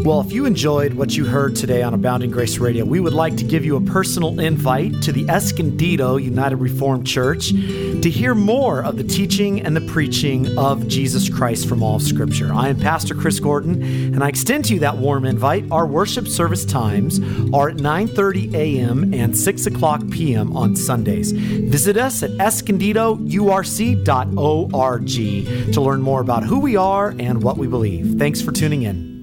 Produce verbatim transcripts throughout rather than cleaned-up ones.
Well, if you enjoyed what you heard today on Abounding Grace Radio, we would like to give you a personal invite to the Escondido United Reformed Church to hear more of the teaching and the preaching of Jesus Christ from all of Scripture. I am Pastor Chris Gordon, and I extend to you that warm invite. Our worship service times are at nine thirty a.m. and six o'clock p.m. on Sundays. Visit us at escondido u r c dot org to learn more about who we are and what we believe. Thanks for tuning in.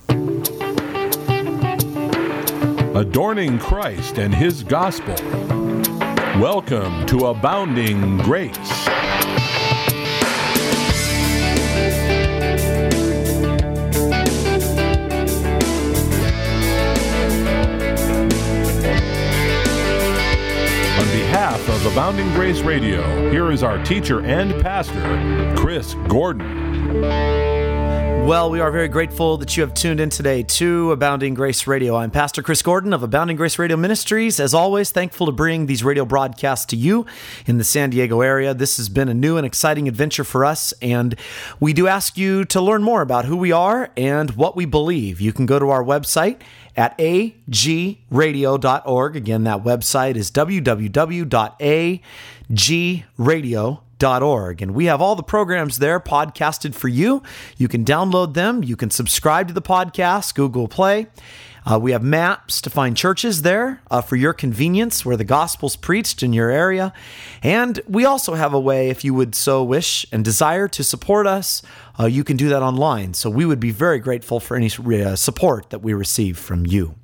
Adorning Christ and His Gospel. Welcome to Abounding Grace. On behalf of Abounding Grace Radio, here is our teacher and pastor, Chris Gordon. Well, we are very grateful that you have tuned in today to Abounding Grace Radio. I'm Pastor Chris Gordon of Abounding Grace Radio Ministries. As always, thankful to bring these radio broadcasts to you in the San Diego area. This has been a new and exciting adventure for us, and we do ask you to learn more about who we are and what we believe. You can go to our website at a g radio dot org. Again, that website is w w w dot a g radio dot org. And we have all the programs there podcasted for you. You can download them. You can subscribe to the podcast, Google Play. Uh, we have maps to find churches there uh, for your convenience where the gospel's preached in your area. And we also have a way, if you would so wish and desire to support us, uh, you can do that online. So we would be very grateful for any uh, support that we receive from you.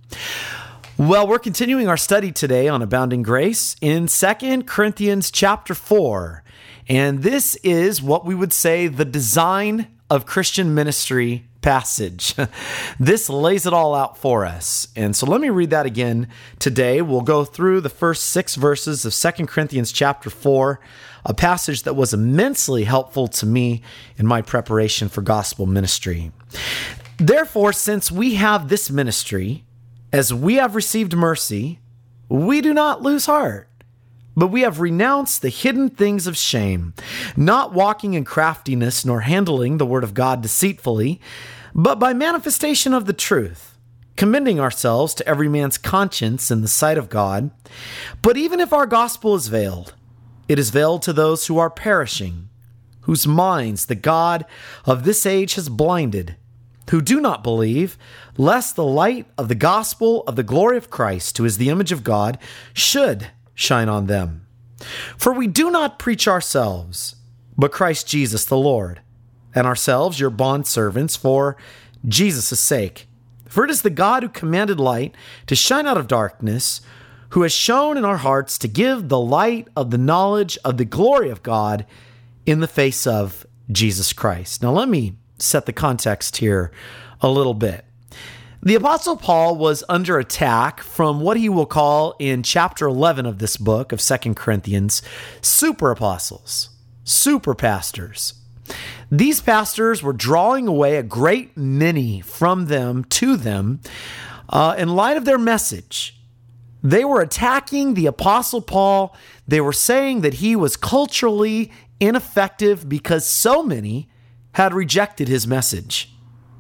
Well, we're continuing our study today on Abounding Grace in Second Corinthians chapter four. And this is what we would say the design of Christian ministry passage. This lays it all out for us. And so let me read that again today. We'll go through the first six verses of Second Corinthians chapter four, a passage that was immensely helpful to me in my preparation for gospel ministry. Therefore, since we have this ministry, as we have received mercy, we do not lose heart. But we have renounced the hidden things of shame, not walking in craftiness, nor handling the word of God deceitfully, but by manifestation of the truth, commending ourselves to every man's conscience in the sight of God. But even if our gospel is veiled, it is veiled to those who are perishing, whose minds the God of this age has blinded, who do not believe, lest the light of the gospel of the glory of Christ, who is the image of God, should shine on them. For we do not preach ourselves, but Christ Jesus the Lord, and ourselves your bondservants for Jesus' sake. For it is the God who commanded light to shine out of darkness, who has shown in our hearts to give the light of the knowledge of the glory of God in the face of Jesus Christ. Now let me set the context here a little bit. The Apostle Paul was under attack from what he will call in chapter eleven of this book of Second Corinthians, super apostles, super pastors. These pastors were drawing away a great many from them to them uh, in light of their message. They were attacking the Apostle Paul. They were saying that he was culturally ineffective because so many had rejected his message,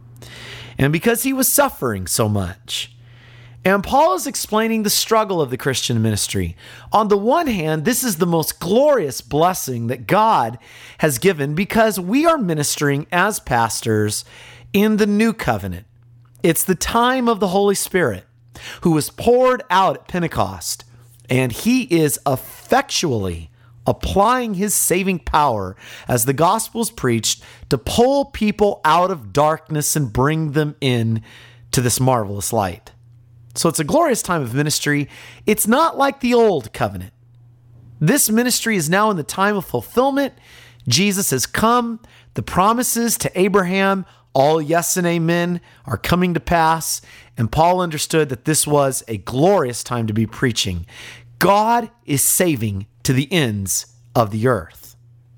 and because he was suffering so much. And Paul is explaining the struggle of the Christian ministry. On the one hand, this is the most glorious blessing that God has given because we are ministering as pastors in the new covenant. It's the time of the Holy Spirit who was poured out at Pentecost, and he is effectually applying his saving power as the gospel is preached to pull people out of darkness and bring them in to this marvelous light. So it's a glorious time of ministry. It's not like the old covenant. This ministry is now in the time of fulfillment. Jesus has come. The promises to Abraham, all yes and amen, are coming to pass. And Paul understood that this was a glorious time to be preaching. God is saving to the ends of the earth.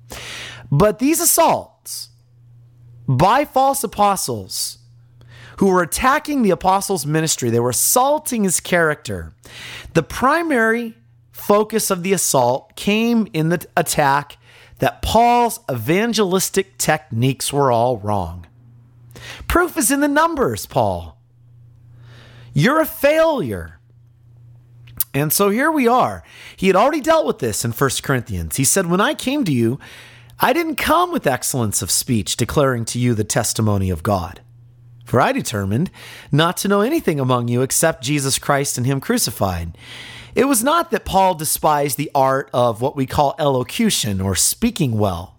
But these assaults by false apostles who were attacking the apostles' ministry, they were assaulting his character. The primary focus of the assault came in the attack that Paul's evangelistic techniques were all wrong. Proof is in the numbers, Paul You're a failure. And so here we are. He had already dealt with this in First Corinthians. He said, when I came to you, I didn't come with excellence of speech, declaring to you the testimony of God. For I determined not to know anything among you except Jesus Christ and him crucified. It was not that Paul despised the art of what we call elocution, or speaking well,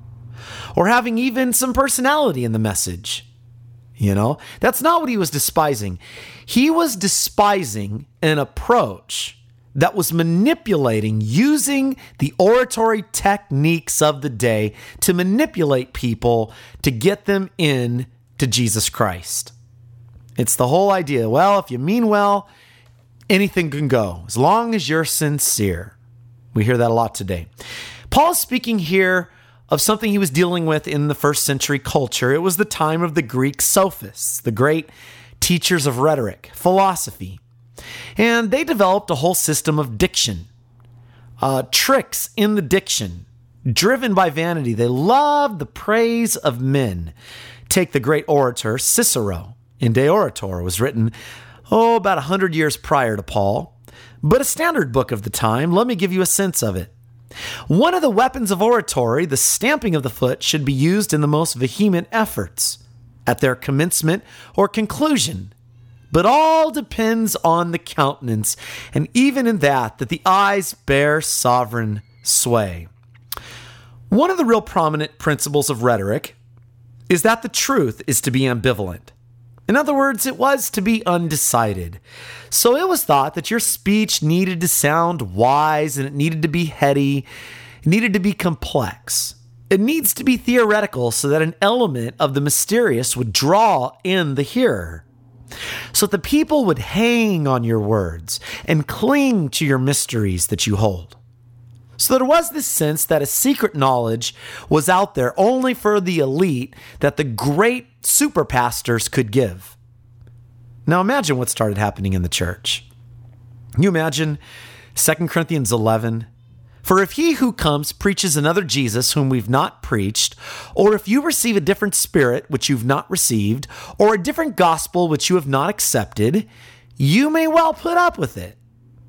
or having even some personality in the message. You know, that's not what he was despising. He was despising an approach that was manipulating, using the oratory techniques of the day to manipulate people to get them in to Jesus Christ. It's the whole idea. Well, if you mean well, anything can go, as long as you're sincere. We hear that a lot today. Paul's speaking here of something he was dealing with in the first century culture. It was the time of the Greek sophists, the great teachers of rhetoric, philosophy. And they developed a whole system of diction, uh, tricks in the diction, driven by vanity. They loved the praise of men. Take the great orator Cicero. In De Orator was written, oh, about one hundred years prior to Paul, but a standard book of the time. Let me give you a sense of it. One of the weapons of oratory, the stamping of the foot, should be used in the most vehement efforts, at their commencement or conclusion. But all depends on the countenance, and even in that, that the eyes bear sovereign sway. One of the real prominent principles of rhetoric is that the truth is to be ambivalent. In other words, it was to be undecided. So it was thought that your speech needed to sound wise, and it needed to be heady, it needed to be complex. It needs to be theoretical so that an element of the mysterious would draw in the hearer, so that the people would hang on your words and cling to your mysteries that you hold. So there was this sense that a secret knowledge was out there only for the elite that the great super pastors could give. Now imagine what started happening in the church. Can you imagine Second Corinthians eleven? For if he who comes preaches another Jesus whom we've not preached, or if you receive a different spirit which you've not received, or a different gospel which you have not accepted, you may well put up with it.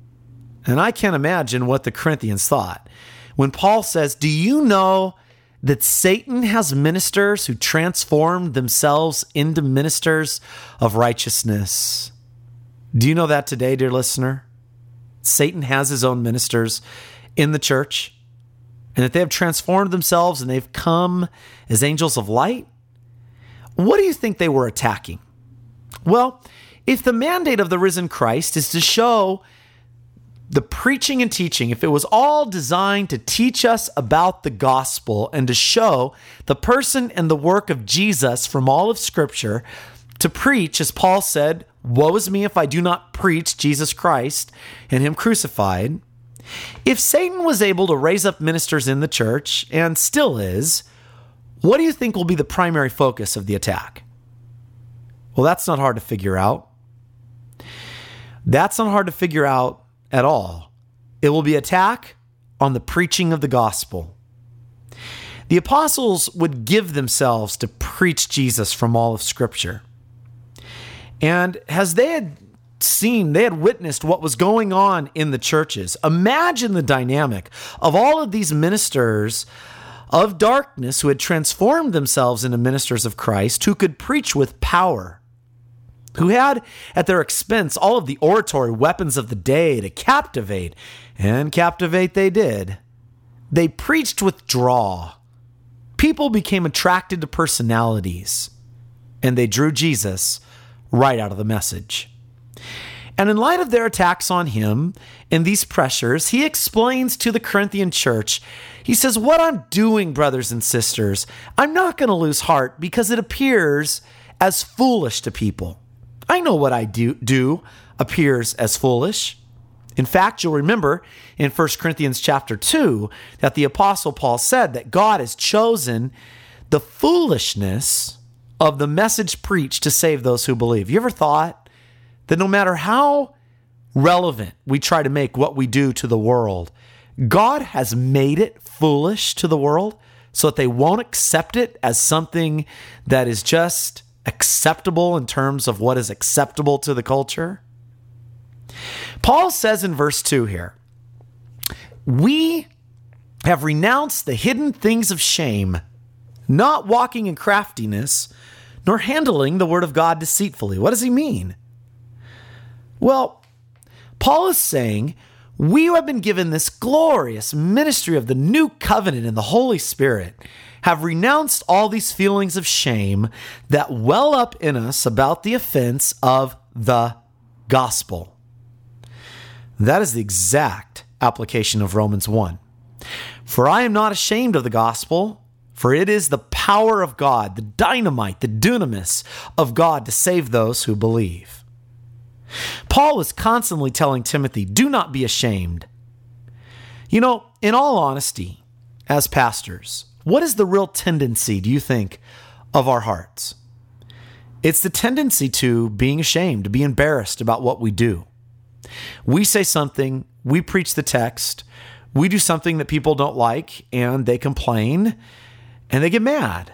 And I can't imagine what the Corinthians thought when Paul says, do you know that Satan has ministers who transform themselves into ministers of righteousness? Do you know that today, dear listener? Satan has his own ministers in the church, and that they have transformed themselves and they've come as angels of light. What do you think they were attacking? Well, if the mandate of the risen Christ is to show the preaching and teaching, if it was all designed to teach us about the gospel and to show the person and the work of Jesus from all of Scripture, to preach, as Paul said, woe is me if I do not preach Jesus Christ and him crucified. If Satan was able to raise up ministers in the church, and still is, what do you think will be the primary focus of the attack? Well, that's not hard to figure out. That's not hard to figure out at all. It will be attack on the preaching of the gospel. The apostles would give themselves to preach Jesus from all of Scripture. And as they had seen, they had witnessed what was going on in the churches. Imagine the dynamic of all of these ministers of darkness who had transformed themselves into ministers of Christ, who could preach with power, who had at their expense all of the oratory weapons of the day to captivate, and captivate they did. They preached with draw. People became attracted to personalities, and they drew Jesus right out of the message. And in light of their attacks on him and these pressures, he explains to the Corinthian church, he says, what I'm doing, brothers and sisters, I'm not going to lose heart because it appears as foolish to people. I know what I do, do appears as foolish. In fact, you'll remember in First Corinthians chapter two that the Apostle Paul said that God has chosen the foolishness of the message preached to save those who believe. You ever thought that no matter how relevant we try to make what we do to the world, God has made it foolish to the world so that they won't accept it as something that is just acceptable in terms of what is acceptable to the culture? Paul says in verse two here, we have renounced the hidden things of shame, not walking in craftiness, nor handling the word of God deceitfully. What does he mean? Well, Paul is saying we who have been given this glorious ministry of the new covenant in the Holy Spirit have renounced all these feelings of shame that well up in us about the offense of the gospel. That is the exact application of Romans one. For I am not ashamed of the gospel, for it is the power of God, the dynamite, the dunamis of God to save those who believe. Paul was constantly telling Timothy, do not be ashamed. You know, in all honesty, as pastors, what is the real tendency, do you think, of our hearts? It's the tendency to being ashamed, to be embarrassed about what we do. We say something, we preach the text, we do something that people don't like, and they complain, and they get mad.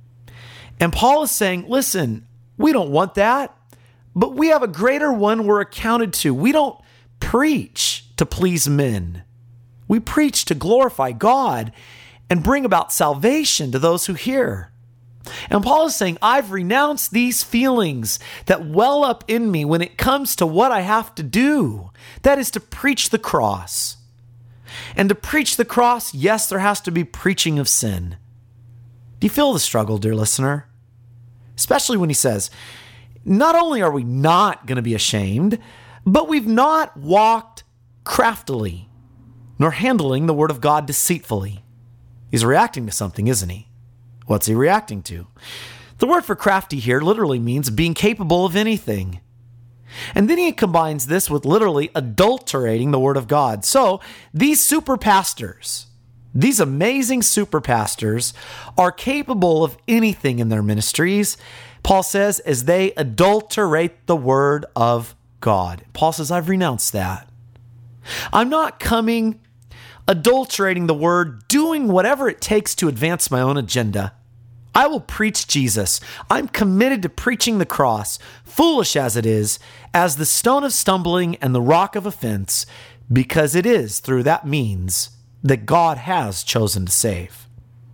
And Paul is saying, listen, we don't want that, but we have a greater one we're accounted to. We don't preach to please men. We preach to glorify God and bring about salvation to those who hear. And Paul is saying, I've renounced these feelings that well up in me when it comes to what I have to do. That is to preach the cross. And to preach the cross, yes, there has to be preaching of sin. Do you feel the struggle, dear listener? Especially when he says, not only are we not going to be ashamed, but we've not walked craftily, nor handling the word of God deceitfully. He's reacting to something, isn't he? What's he reacting to? The word for crafty here literally means being capable of anything. And then he combines this with literally adulterating the word of God. So these super pastors, these amazing super pastors are capable of anything in their ministries, Paul says, as they adulterate the word of God. Paul says, I've renounced that. I'm not coming adulterating the word, doing whatever it takes to advance my own agenda. I will preach Jesus. I'm committed to preaching the cross, foolish as it is, as the stone of stumbling and the rock of offense, because it is through that means that God has chosen to save.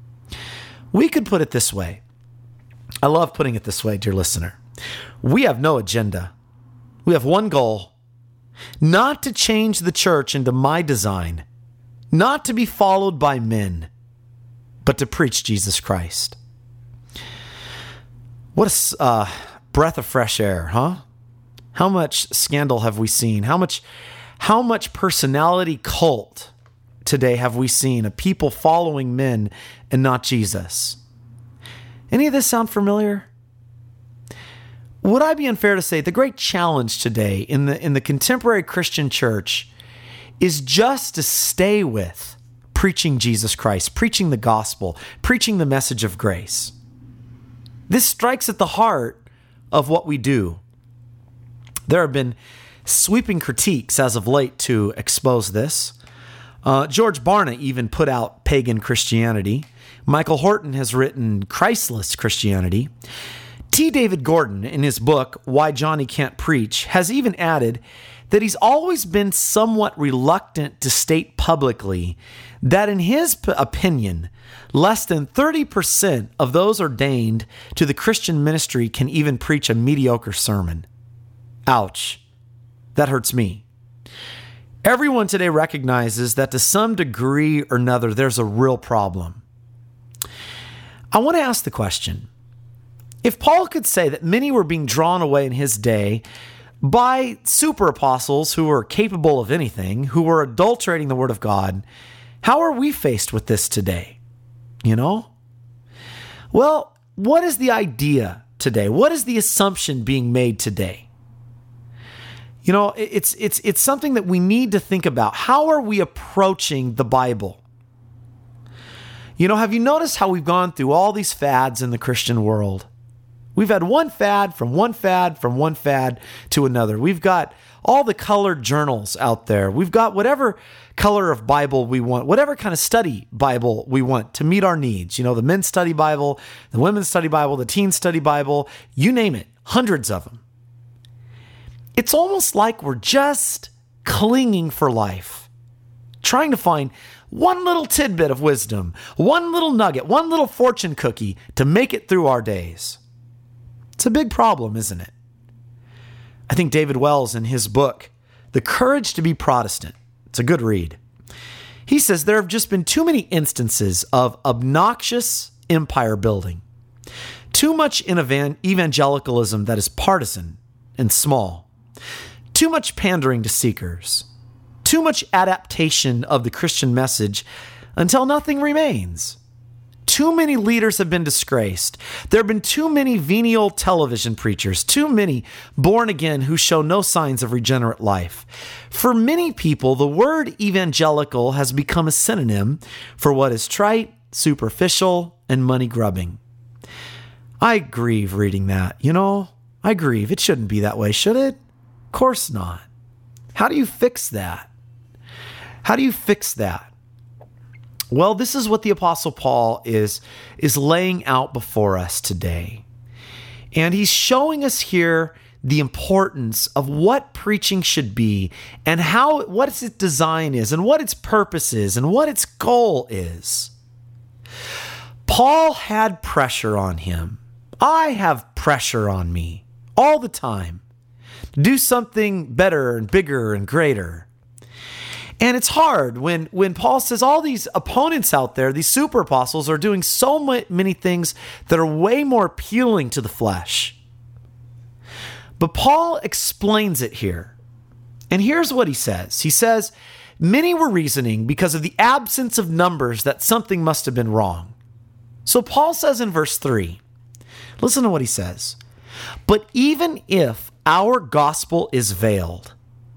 We could put it this way. I love putting it this way, dear listener. We have no agenda. We have one goal, not to change the church into my design, not to be followed by men, but to preach Jesus Christ. What a uh, breath of fresh air, huh? How much scandal have we seen? How much, how much personality cult today have we seen of people following men and not Jesus? Any of this sound familiar? Would I be unfair to say the great challenge today in the in the contemporary Christian church is just to stay with preaching Jesus Christ, preaching the gospel, preaching the message of grace? This strikes at the heart of what we do. There have been sweeping critiques as of late to expose this. Uh, George Barna even put out Pagan Christianity. Michael Horton has written Christless Christianity. T. David Gordon, in his book, Why Johnny Can't Preach, has even added that he's always been somewhat reluctant to state publicly that in his p- opinion, less than thirty percent of those ordained to the Christian ministry can even preach a mediocre sermon. Ouch. That hurts me. Everyone today recognizes that to some degree or another, there's a real problem. I want to ask the question, if Paul could say that many were being drawn away in his day by super apostles who were capable of anything, who were adulterating the word of God, how are we faced with this today? You know? Well, what is the idea today? What is the assumption being made today? You know, it's it's it's something that we need to think about. How are we approaching the Bible? You know, have you noticed how we've gone through all these fads in the Christian world? We've had one fad from one fad from one fad to another. We've got all the colored journals out there. We've got whatever color of Bible we want, whatever kind of study Bible we want to meet our needs. You know, the men's study Bible, the women's study Bible, the teen study Bible, you name it, hundreds of them. It's almost like we're just clinging for life, trying to find one little tidbit of wisdom, one little nugget, one little fortune cookie to make it through our days. It's a big problem, isn't it? I think David Wells, in his book, The Courage to be Protestant, it's a good read. He says there have just been too many instances of obnoxious empire building, too much evangelicalism that is partisan and small, too much pandering to seekers, too much adaptation of the Christian message until nothing remains. Too many leaders have been disgraced. There have been too many venial television preachers, too many born again who show no signs of regenerate life. For many people, the word evangelical has become a synonym for what is trite, superficial, and money grubbing. I grieve reading that. You know, I grieve. It shouldn't be that way, should it? Of course not. How do you fix that? How do you fix that? Well, this is what the Apostle Paul is, is laying out before us today. And he's showing us here the importance of what preaching should be and how what its design is and what its purpose is and what its goal is. Paul had pressure on him. I have pressure on me all the time to do something better and bigger and greater. And it's hard when, when Paul says all these opponents out there, these super apostles, are doing so many things that are way more appealing to the flesh. But Paul explains it here. And here's what he says. He says, many were reasoning because of the absence of numbers that something must have been wrong. So Paul says in verse three, listen to what he says. But even if our gospel is veiled,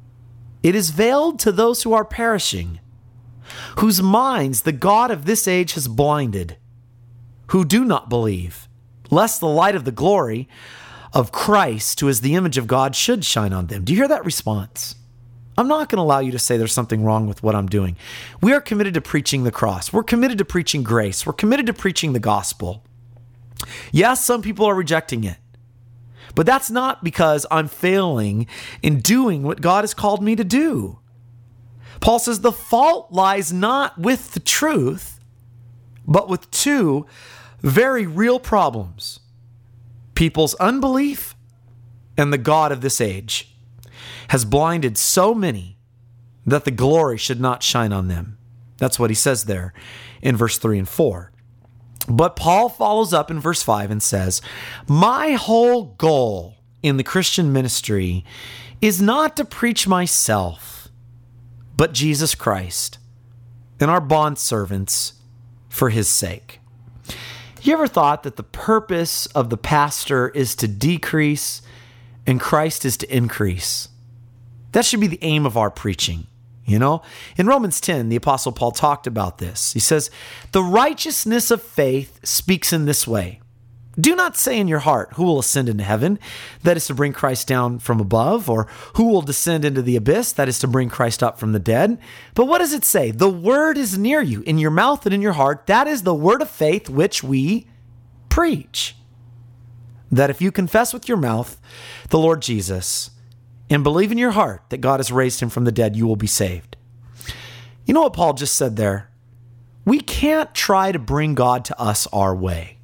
it is veiled to those who are perishing, whose minds the God of this age has blinded, who do not believe, lest the light of the glory of Christ, who is the image of God, should shine on them. Do you hear that response? I'm not going to allow you to say there's something wrong with what I'm doing. We are committed to preaching the cross. We're committed to preaching grace. We're committed to preaching the gospel. Yes, some people are rejecting it. But that's not because I'm failing in doing what God has called me to do. Paul says the fault lies not with the truth, but with two very real problems: people's unbelief and the God of this age has blinded so many that the glory should not shine on them. That's what he says there in verse three and four. But Paul follows up in verse five and says, my whole goal in the Christian ministry is not to preach myself, but Jesus Christ and our bondservants for his sake. You ever thought that the purpose of the pastor is to decrease and Christ is to increase? That should be the aim of our preaching. You know, in Romans ten, the Apostle Paul talked about this. He says, the righteousness of faith speaks in this way. Do not say in your heart, who will ascend into heaven? That is to bring Christ down from above. Or who will descend into the abyss? That is to bring Christ up from the dead. But what does it say? The word is near you, in your mouth and in your heart. That is the word of faith which we preach. That if you confess with your mouth the Lord Jesus and believe in your heart that God has raised him from the dead, you will be saved. You know what Paul just said there? We can't try to bring God to us our way.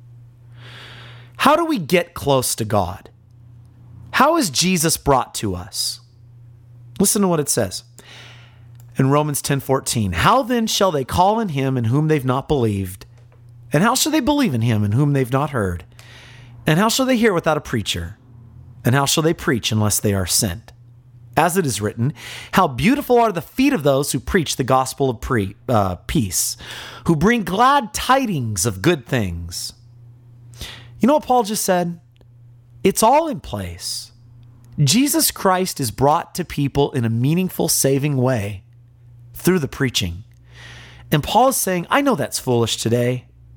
How do we get close to God? How is Jesus brought to us? Listen to what it says in Romans ten fourteen. How then shall they call on him in whom they've not believed? And how shall they believe in him in whom they've not heard? And how shall they hear without a preacher? And how shall they preach unless they are sent? As it is written, how beautiful are the feet of those who preach the gospel of pre, uh, peace, who bring glad tidings of good things. You know what Paul just said? It's all in place. Jesus Christ is brought to people in a meaningful, saving way through the preaching. And Paul is saying, I know that's foolish today.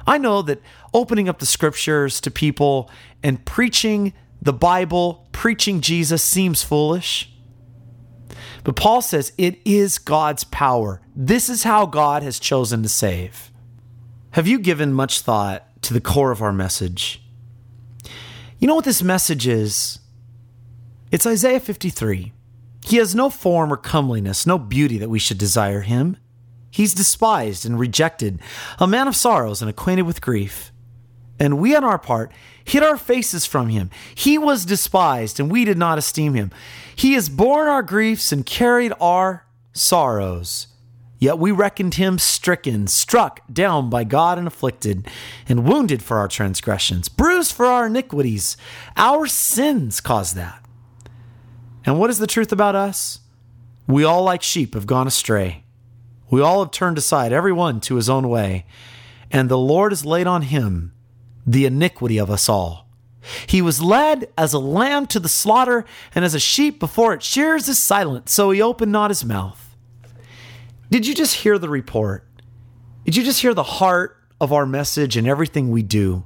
I know that opening up the scriptures to people and preaching the Bible, preaching Jesus seems foolish. But Paul says it is God's power. This is how God has chosen to save. Have you given much thought to the core of our message? You know what this message is? It's Isaiah fifty-three. He has no form or comeliness, no beauty that we should desire him. He's despised and rejected, a man of sorrows and acquainted with grief. And we on our part hid our faces from him. He was despised and we did not esteem him. He has borne our griefs and carried our sorrows. Yet we reckoned him stricken, struck down by God and afflicted, and wounded for our transgressions, bruised for our iniquities. Our sins caused that. And what is the truth about us? We all like sheep have gone astray. We all have turned aside, every one to his own way. And the Lord has laid on him the iniquity of us all. He was led as a lamb to the slaughter, and as a sheep before its shears is silent, so he opened not his mouth. Did you just hear the report? Did you just hear the heart of our message and everything we do?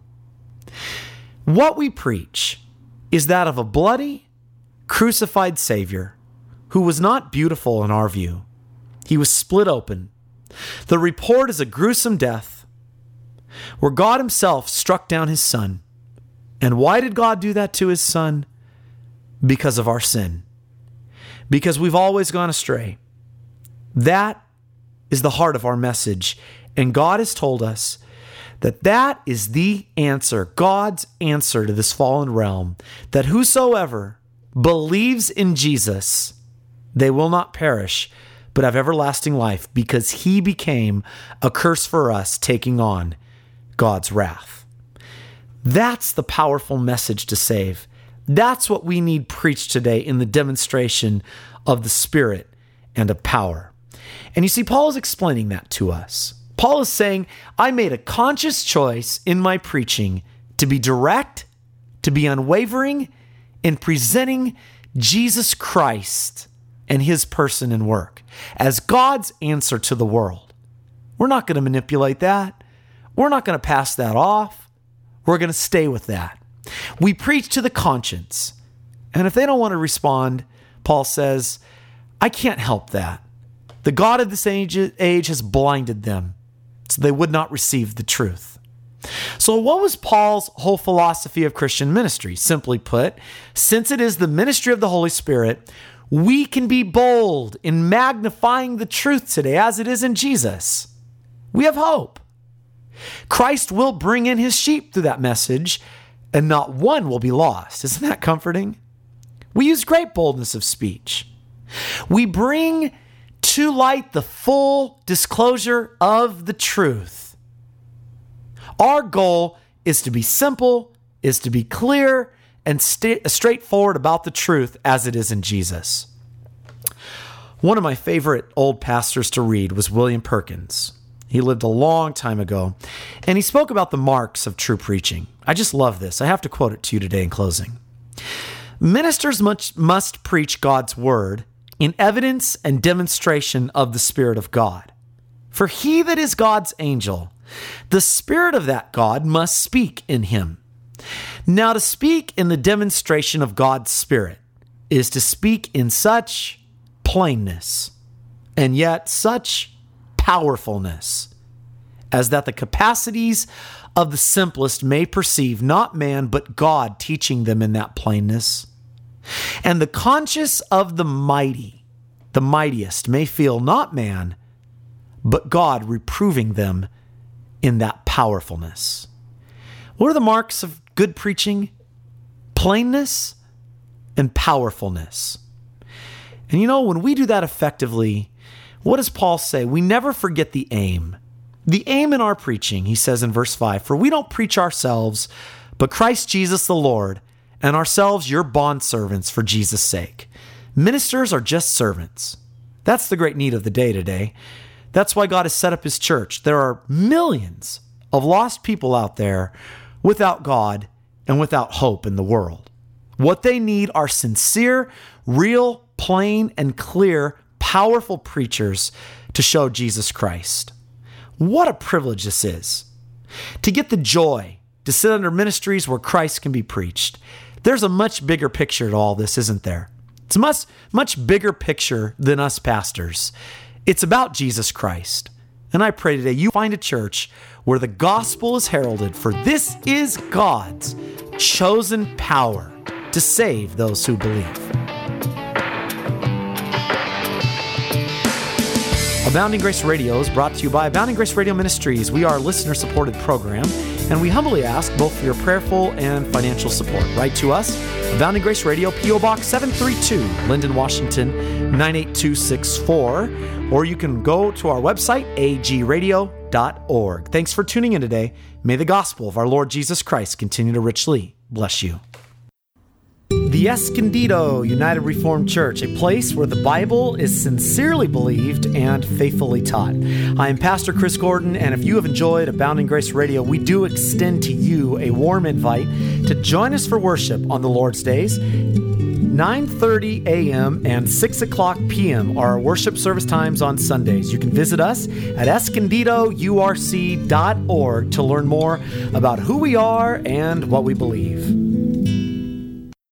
What we preach is that of a bloody, crucified Savior who was not beautiful in our view. He was split open. The report is a gruesome death where God himself struck down his son. And why did God do that to his son? Because of our sin. Because we've always gone astray. That is the heart of our message. And God has told us that that is the answer, God's answer to this fallen realm, that whosoever believes in Jesus, they will not perish, but have everlasting life, because he became a curse for us, taking on God's wrath. That's the powerful message to save. That's what we need preached today in the demonstration of the Spirit and of power. And you see, Paul is explaining that to us. Paul is saying, I made a conscious choice in my preaching to be direct, to be unwavering in presenting Jesus Christ and his person and work as God's answer to the world. We're not going to manipulate that. We're not going to pass that off. We're going to stay with that. We preach to the conscience. And if they don't want to respond, Paul says, I can't help that. The God of this age, age has blinded them, so they would not receive the truth. So what was Paul's whole philosophy of Christian ministry? Simply put, since it is the ministry of the Holy Spirit, we can be bold in magnifying the truth today as it is in Jesus. We have hope. Christ will bring in his sheep through that message, and not one will be lost. Isn't that comforting? We use great boldness of speech. We bring to light the full disclosure of the truth. Our goal is to be simple, is to be clear, and st- straightforward about the truth as it is in Jesus. One of my favorite old pastors to read was William Perkins. He lived a long time ago, and he spoke about the marks of true preaching. I just love this. I have to quote it to you today in closing. Ministers must, must preach God's word in evidence and demonstration of the Spirit of God. For he that is God's angel, the Spirit of that God must speak in him. Now, to speak in the demonstration of God's Spirit is to speak in such plainness and yet such powerfulness as that the capacities of the simplest may perceive not man but God teaching them in that plainness. And the conscience of the mighty, the mightiest, may feel not man, but God reproving them in that powerfulness. What are the marks of good preaching? Plainness and powerfulness. And you know, when we do that effectively, what does Paul say? We never forget the aim. The aim in our preaching, he says in verse five, for we don't preach ourselves, but Christ Jesus the Lord, and ourselves your bondservants for Jesus' sake. Ministers are just servants. That's the great need of the day today. That's why God has set up his church. There are millions of lost people out there without God and without hope in the world. What they need are sincere, real, plain, and clear, powerful preachers to show Jesus Christ. What a privilege this is. to get the joy to sit under ministries where Christ can be preached. There's a much bigger picture to all this, isn't there? It's a much, much bigger picture than us pastors. It's about Jesus Christ. And I pray today you find a church where the gospel is heralded, for this is God's chosen power to save those who believe. Abounding Grace Radio is brought to you by Abounding Grace Radio Ministries. We are a listener-supported program, and we humbly ask both for your prayerful and financial support. Write to us, Abounding Grace Radio, P O Box seven thirty-two, Linden, Washington, nine eight two six four, or you can go to our website, a g radio dot org. Thanks for tuning in today. May the gospel of our Lord Jesus Christ continue to richly bless you. The Escondido United Reformed Church, a place where the Bible is sincerely believed and faithfully taught. I am Pastor Chris Gordon, and if you have enjoyed Abounding Grace Radio, we do extend to you a warm invite to join us for worship on the Lord's days. nine thirty a.m. and six o'clock p.m. are our worship service times on Sundays. You can visit us at escondido u r c dot org to learn more about who we are and what we believe.